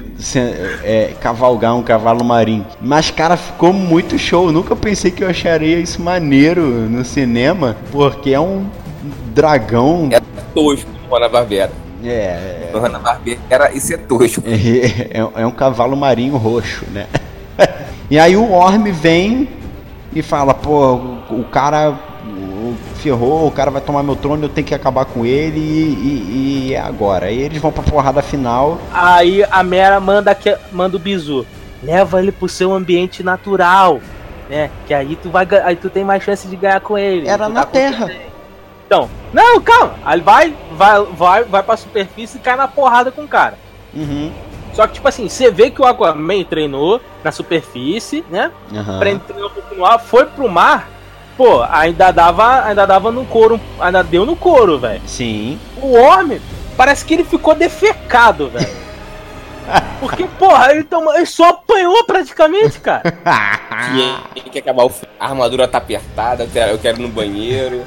cavalgar um cavalo marinho. Mas, cara, ficou muito show. Eu nunca pensei que eu acharia isso maneiro no cinema, porque é um dragão. É tosco no Hanna-Barbera. No Hanna-Barbera isso é tosco. É um cavalo marinho roxo, né? E aí o Orm vem e fala, pô, o ferrou, o cara vai tomar meu trono, eu tenho que acabar com ele e é agora. Aí eles vão pra porrada final. Aí a Mera manda o bizu. Leva ele pro seu ambiente natural, né? Que aí tu tem mais chance de ganhar com ele. Era na Terra. Então, não, calma. Aí vai pra superfície e cai na porrada com o cara. Uhum. Só que, tipo assim, você vê que o Aquaman treinou na superfície, né? Uhum. Pra treinar um pouco no ar, foi pro mar, pô, ainda dava no couro, ainda deu no couro, velho. Sim. O homem, parece que ele ficou defecado, velho. Porque, porra, ele só apanhou praticamente, cara. Tem que acabar o filme. A armadura tá apertada, eu quero ir no banheiro.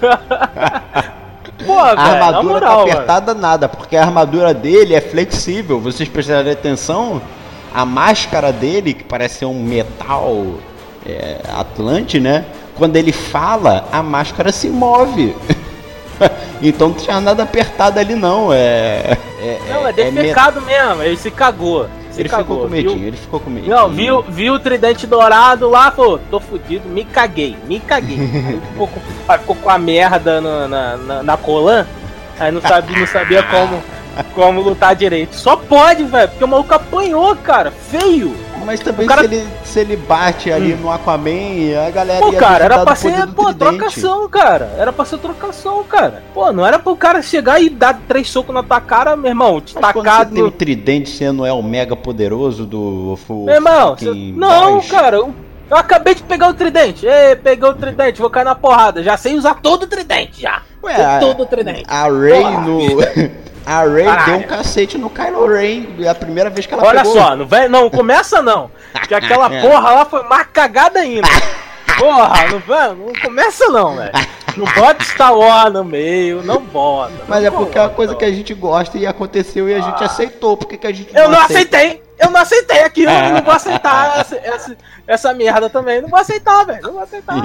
Porra, a velho, armadura tá apertada nada, porque a armadura dele é flexível. Vocês prestarem atenção, a máscara dele, que parece ser um metal Atlante, né? Quando ele fala, a máscara se move. Então não tinha nada apertado ali não. Não, é defecado mesmo, ele se cagou. Ele ficou com medinho, ele ficou com medinho. Não, viu o tridente dourado lá, pô, tô fudido, me caguei. Aí ficou com a merda na colã, aí não sabia como lutar direito. Só pode, velho, porque o maluco apanhou, cara, feio. Mas também se ele bate ali no Aquaman, a galera pô, ia cara, era pra ser, trocação, cara. Era pra ser trocação, cara. Pô, não era pro cara chegar e dar 3 socos na tua cara, meu irmão, te tacar. Quando você tem o tridente, você não é o mega poderoso do... Meu irmão, não, cara, eu acabei de pegar o tridente. Peguei o tridente, vou cair na porrada. Já sei usar todo o tridente, já. Todo o tridente. A Rey A Rey deu um cacete no Kylo Ren. É a primeira vez que ela Olha pegou. só, não começa não. Que aquela porra lá foi mais cagada ainda. Porra, não começa não, velho. Não bota Star Wars no meio, não bota. Mas é porque é uma coisa que a gente gosta e aconteceu e a gente aceitou. Por que a gente Eu não aceitei aquilo, eu não vou aceitar essa merda também. Não vou aceitar, velho. Não vou aceitar.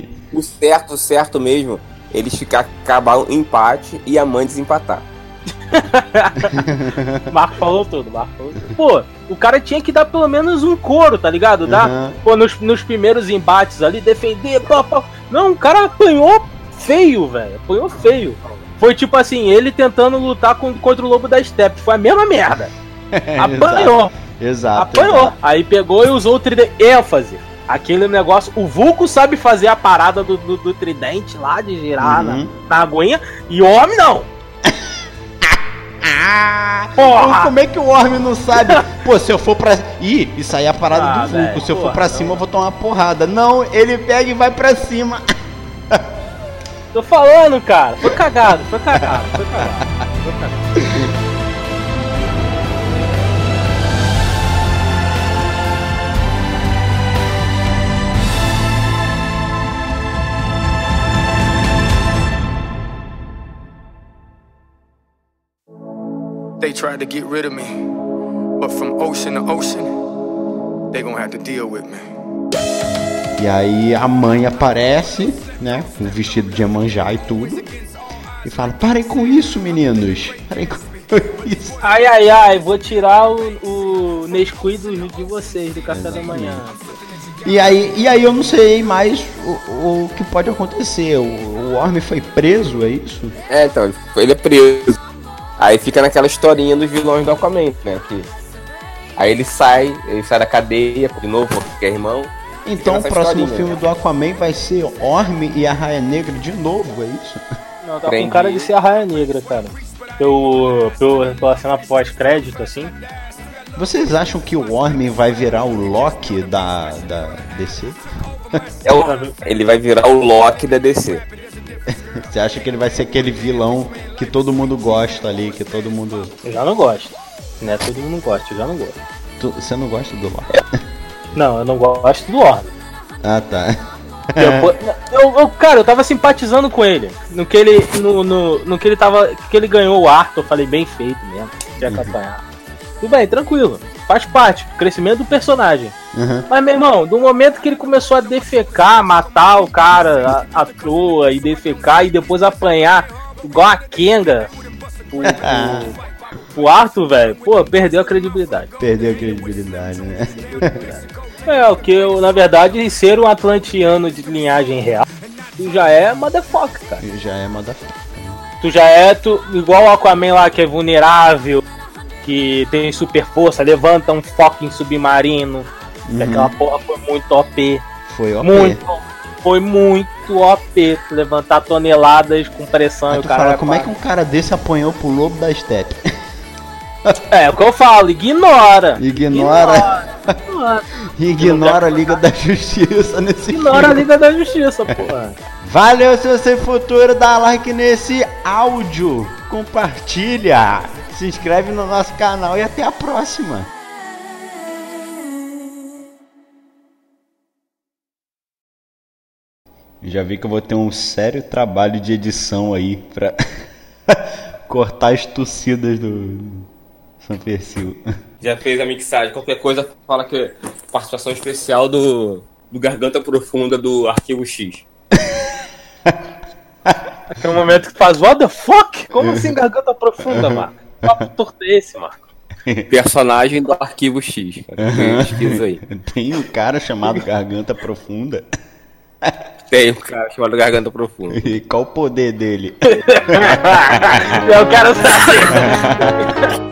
O certo mesmo, eles acabar um empate e a mãe desempatar. Marco falou tudo. Pô, o cara tinha que dar pelo menos um couro, tá ligado? Pô, nos primeiros embates ali, defender. Não, o cara apanhou feio, velho. Apanhou feio. Foi tipo assim, ele tentando lutar contra o Lobo da Steppe. Foi a mesma merda. Apanhou. Exato. Apanhou. Exato. Aí pegou e usou o tridente. ênfase. Aquele negócio. O Vulco sabe fazer a parada do tridente lá, de girar na aguinha. E o homem não. Porra! Como é que o Orm não sabe? Pô, se eu for pra... isso aí é a parada do Vulco. Se eu for pra cima, eu vou tomar uma porrada. Não, ele pega e vai pra cima. Tô falando, cara. Foi cagado. They tried to get rid of me, but from ocean to ocean, they gonna have to deal with me. E aí a mãe aparece, né, com o vestido de Iemanjá e tudo, e fala: parem com isso, meninos, parem com isso. Ai, vou tirar o Nesquik de vocês do café da manhã. E aí eu não sei mais o que pode acontecer. O Orm foi preso, é isso? Então, ele é preso. Aí fica naquela historinha dos vilões do Aquaman, né? Aí ele sai da cadeia de novo, porque é irmão. Então o próximo filme do Aquaman vai ser Orm e a Raia Negra de novo, é isso? Não, tá com cara de ser a Raia Negra, cara. Pela cena pós-crédito, assim. Vocês acham que o Orm vai virar o Loki da DC? Ele vai virar o Loki da DC. Você acha que ele vai ser aquele vilão que todo mundo gosta ali, que todo mundo... Eu já não gosto. Né? Todo mundo gosta, eu já não gosto. Você não gosta do Loki? Não, eu não gosto do Orm. Ah, tá. Cara, eu tava simpatizando com ele. No que ele ganhou o Arthur, eu falei, bem feito mesmo. Tinha que apanhar. Tudo bem, tranquilo. Faz parte, crescimento do personagem. Mas, meu irmão, do momento que ele começou a defecar, matar o cara à toa e defecar e depois apanhar igual a Kenga, o Arthur, velho, pô, perdeu a credibilidade. Perdeu a credibilidade, né? O que eu, na verdade, ser um atlantiano de linhagem real, tu já é motherfucker, cara. Já é motherfucker. Tu já é igual o Aquaman lá, que é vulnerável, que tem super força, levanta um fucking submarino. Aquela porra foi muito OP. Foi OP. Foi muito OP. Levantar toneladas com pressão. Aí e o tu cara fala, como é que um cara desse apanhou pro lobo da steppe? É o que eu falo, ignora. Ignora a Liga da Justiça nesse Ignora a filme. Liga da Justiça, porra. Valeu, se você futuro, dá like nesse áudio, compartilha, se inscreve no nosso canal e até a próxima. Já vi que eu vou ter um sério trabalho de edição aí pra cortar as tossidas do São Perfil. Já fez a mixagem, qualquer coisa fala que participação especial do Garganta Profunda do Arquivo X. Aquele momento que faz, what the fuck? Como assim garganta profunda, Marco? Que papo torto é esse, Marco? Personagem do Arquivo X, cara. Pesquisa aí. Tem um cara chamado Garganta Profunda. Tem um cara chamado Garganta Profunda. E qual o poder dele? Eu quero saber.